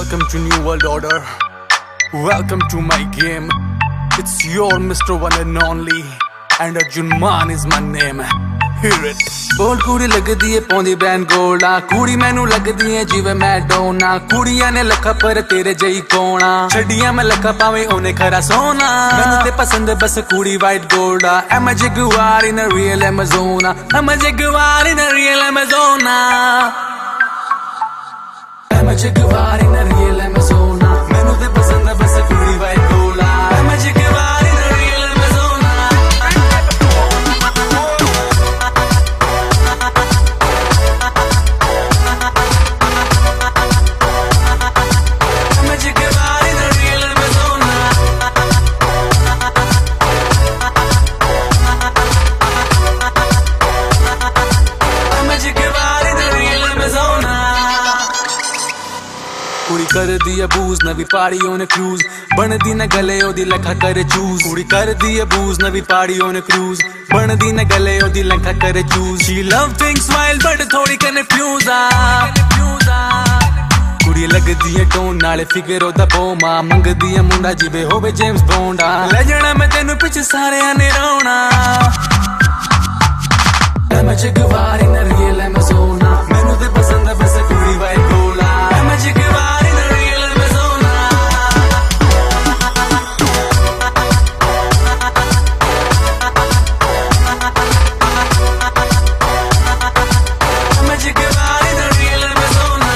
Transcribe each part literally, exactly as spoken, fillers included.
Welcome to New World Order. Welcome to my game. It's your Mister One and Only, and Arjun Man is my name. Hear it. बोल कुड़ी लगदी है पौंदी ban गोल्डा, कुड़ी मैनू लगदी है जिवे मैं डोना, कुड़ियां ने लखा पर तेरे जई कोना, छड़ियां मैं लखा पावे ओने खरा सोना, मैनू ते पसंद बस कुड़ी वाइट गोल्डा, I'm a jaguar in a real Amazona, I'm a jaguar in a real Amazona, I'm a jaguar in a real Amazona, मैनू ते पसंद बस कुड़ी वाइट गोल्डा, I'm a jaguar in a real Amazona, I'm a jaguar in a real Amazona, I'm a jaguar in a real Amazona. कुड़ी कर दी अबूज नवी पाड़ी ओने cruise, बनदी न गले ओदी लखा करे चूज, कुड़ी कर दी अबूज नवी पाड़ी ओने क्रूज, बनदी न गले ओदी लखा करे choose, she love things wild but थोड़ी कन्फ्यूज आ, कुड़ी लगदी है टोन नाले फिगर ओदा बोमा, मंगदी है मुंडा जिवे होवे जेम्स बॉन्ड आ, ले जाना मैं तेनू पिछ सारे ने रोना, I'm a jaguar in a real Amazona, मैनू ते पसंद बस कुड़ी वाइट गोल्डा, I'm a jaguar in a real Amazona, I'm a jaguar in a real Amazona,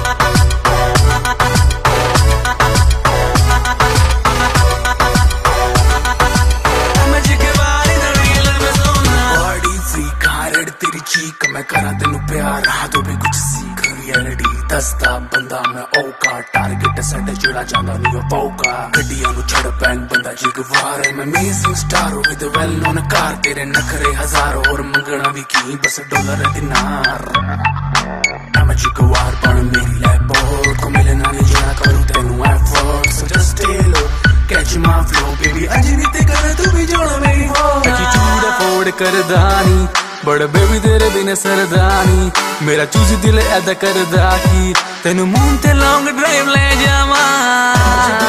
I'm a jaguar in a real Amazona, body freak हारड़ तेरी चीक, मैं करा तेनू प्यार हाथों पे कुछ सीख, रियलिटी दसदा बंदा मैं औका, टारगेट सेट जुड़ा जांदा नहीं ओ पौका, गड्डियां नु छड़ बैंग बंदा जिगवार है, मैं amazing star with well known car, तेरे नखरे हजारों और मंगना भी की बस डॉलर दिनार, I'm a jaguar पण मेरी लैब को मिलना नहीं जाना करूं तेनू effort, so just stay low catch my flow baby, अंजनी ते कर तू भी जोड़ा मेरी हो, एटीट्यूड अफोर्ड कर दानी बड़ बेबी तेरे बिना सरदानी, मेरा चूज दिल ऐदा करदा की तेनू मून ते लॉन्ग ड्राइव ले जावा।